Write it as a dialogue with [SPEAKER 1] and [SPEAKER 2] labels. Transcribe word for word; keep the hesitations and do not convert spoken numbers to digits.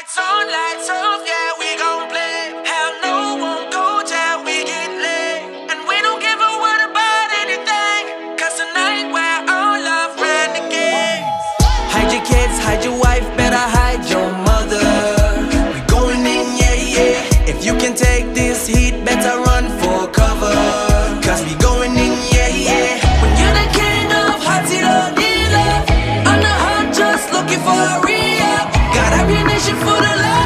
[SPEAKER 1] Lights on, lights off, yeah, we gon' play. Hell no, won't go till we get lit. And we don't give a word about anything, cause tonight we're all love renegades.
[SPEAKER 2] Hide your kids, hide your wife, better hide your mother. We going in, yeah, yeah. If you can take this heat, better run for cover. Cause we going in, yeah, yeah. When you're the king of hot, you don't need love. I'm the hunt, just looking for a re-up. Got ammunition for the love.